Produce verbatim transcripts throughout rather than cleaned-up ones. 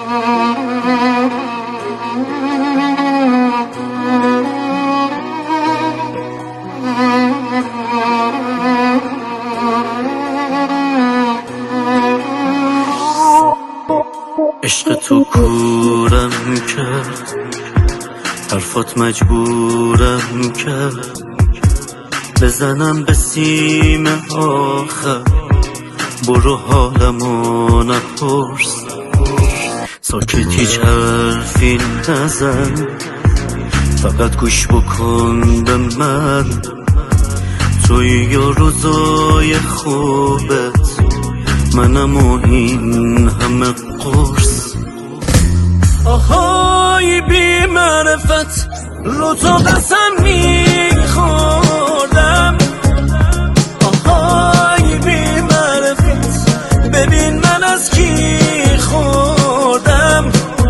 عشق تو کورم کرد، حرفات مجبورم کرد بزنم به سیم آخر. برو حالمو نپرس، ساکت هیچ حرفی نزن، فقط گوش بکن به من. توی یا روزای خوبت، منم و این همه قرص. آهای بی معرفت، رو تو قسم میخوردم. آهای بی معرفت، ببین من از کی خوردم.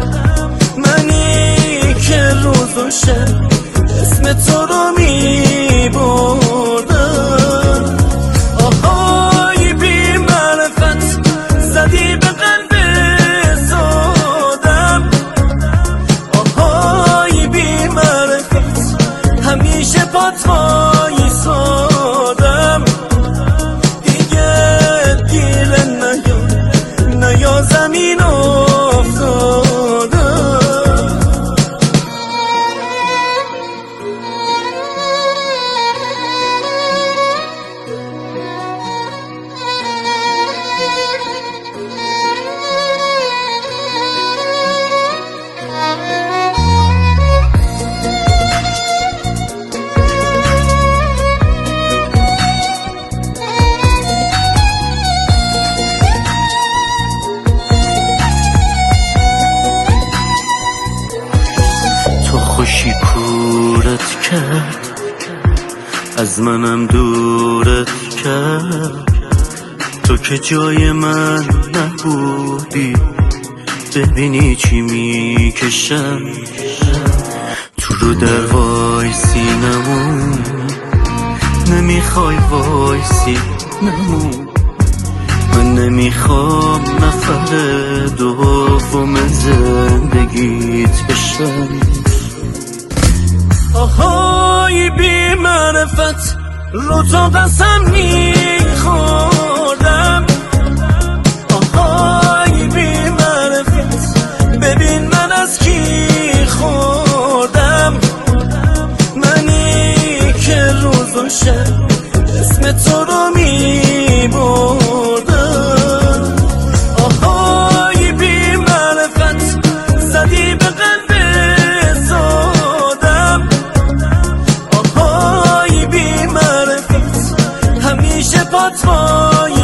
منی که روز و شب اسم تو رو میبردم. آهای بی معرفت، زدی به قلب زادم. آهای بی معرفت، همیشه پات وایسادم. دیگه دیل نیا نیا زمین افتادم. خوشی کورت کرد، از منم دورت کرد. تو که جای من نبودی، ببینی چی میکشم. تو رو در وایسی نمون، نمیخوای وایسی نمون. من نمیخوام نفر دوم زندگیت بشم. آهای بی معرفت، رو تو قسم میخوردم. آهای بی معرفت، ببین من از کی خوردم. منی که روز و شب اسم تو رو میبردم. آهای بی معرفت، زدی به قلب همیشه پات وای